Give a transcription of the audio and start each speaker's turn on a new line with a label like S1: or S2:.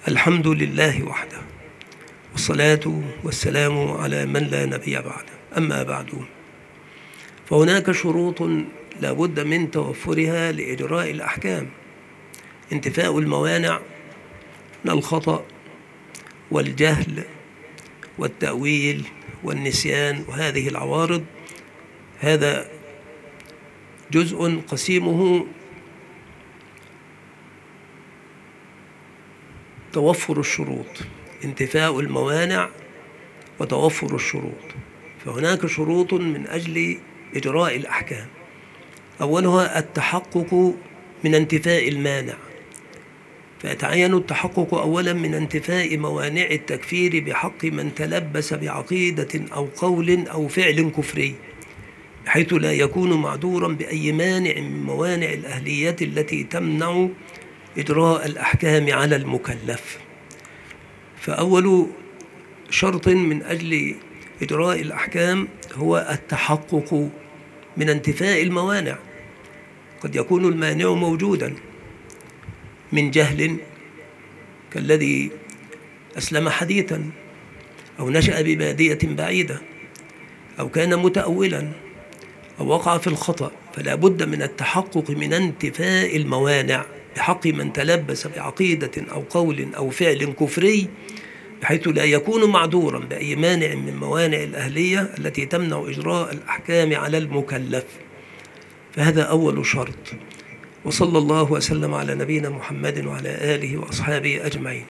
S1: الحمد لله وحده، والصلاة والسلام على من لا نبي بعده. أما بعد، فهناك شروط لا بد من توفرها لإجراء الأحكام: انتفاء الموانع من الخطأ والجهل والتأويل والنسيان وهذه العوارض. هذا جزء قسيمه توفر الشروط، انتفاء الموانع وتوفر الشروط. فهناك شروط من أجل إجراء الأحكام. أولها التحقق من انتفاء المانع، فيتعين التحقق أولا من انتفاء موانع التكفير بحق من تلبس بعقيدة أو قول أو فعل كفري، بحيث لا يكون معذورا بأي مانع من موانع الأهلية التي تمنع إجراء الأحكام على المكلف. فأول شرط من أجل إجراء الأحكام هو التحقق من انتفاء الموانع. قد يكون المانع موجودا من جهل، كالذي أسلم حديثا أو نشأ ببادية بعيدة أو كان متأولا أو وقع في الخطأ، فلا بد من التحقق من انتفاء الموانع بحق من تلبس بعقيدة أو قول أو فعل كفري، بحيث لا يكون معذورا بأي مانع من موانع الأهلية التي تمنع إجراء الأحكام على المكلف. فهذا أول شرط. وصلى الله وسلم على نبينا محمد وعلى آله وأصحابه أجمعين.